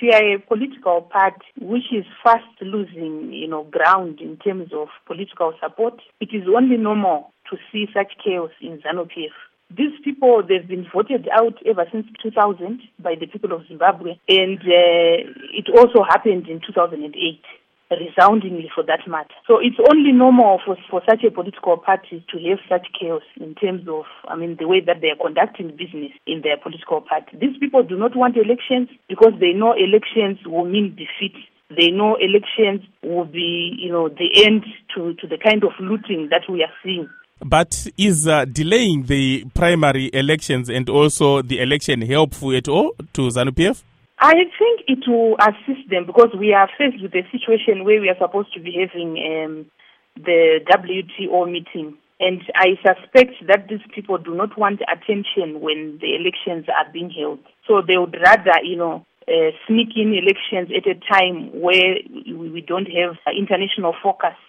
you are a political party which is fast losing, ground in terms of political support, it is only normal to see such chaos in ZANU-PF. These people, they've been voted out ever since 2000 by the people of Zimbabwe, and it also happened in 2008. Resoundingly for that matter. So it's only normal for such a political party to have such chaos in terms of, the way that they are conducting business in their political party. These people do not want elections because they know elections will mean defeat. They know elections will be, the end to the kind of looting that we are seeing. But is delaying the primary elections and also the election helpful at all to ZANU-PF? I think it will assist them because we are faced with a situation where we are supposed to be having the WTO meeting. And I suspect that these people do not want attention when the elections are being held. So they would rather, sneak in elections at a time where we don't have international focus